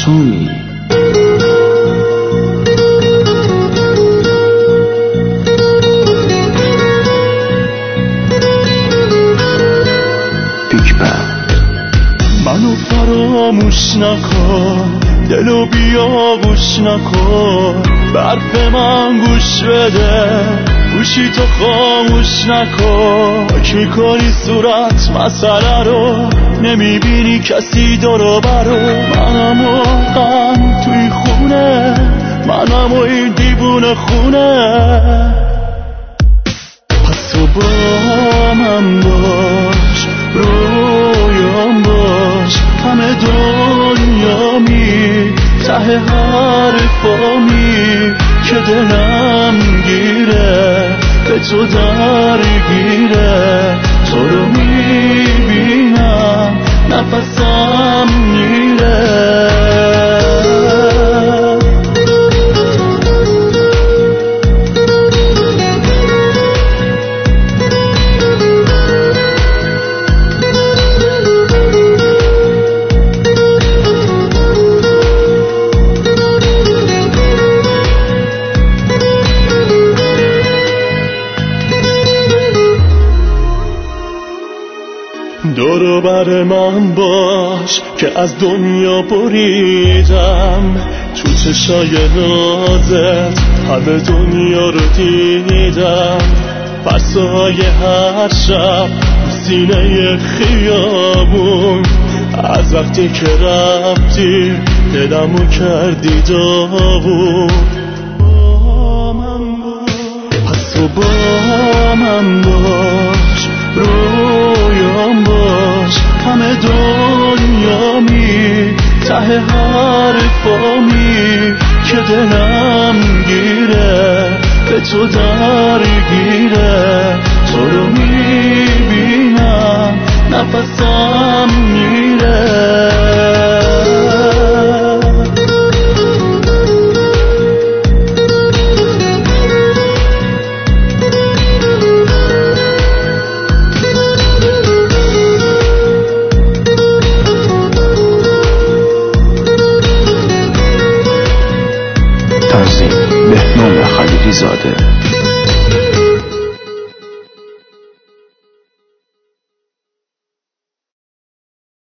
معصومی. منو فراموش نکن، دلو بیاغوش نکن، برف من گوش بده، گوشی تو خاموش نکن. پاک میکنی صورت مسئله رو، نمیبینی کسی دورو برو. منم و غم توی خونه، منم و این دیوونه خونه. پس تو با من باش، رویام باش، همه دنیا می ته حرفامی که دلم گیره، به تو درگیره. تو رو میبینم نفسم میره. دورو بر من باش که از دنیا بریدم، تو چشای نازت همه دنیا رو دیدم. فرسای هر شب سینه خیابون، از وقتی که رفتی دلمو کردی داغون. پس تو با من باش، رویام باش، همه دنیا می ته حرفامی که دلم گیره، به تو درگیره. تو رو میبینم نفسم میره. تنظیم بهنام خلیلی زاده.